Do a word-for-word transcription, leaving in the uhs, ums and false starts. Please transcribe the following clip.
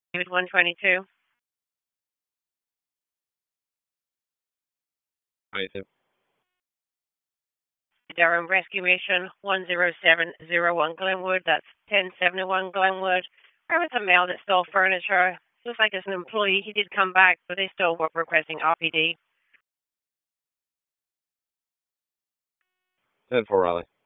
David one twenty-two. twenty-two. Durham Rescue Mission one zero seven zero one Glenwood. That's ten seventy-one Glenwood. There was a male that stole furniture. Looks like it's an employee. He did come back, but they still were requesting R P D. ten four Raleigh.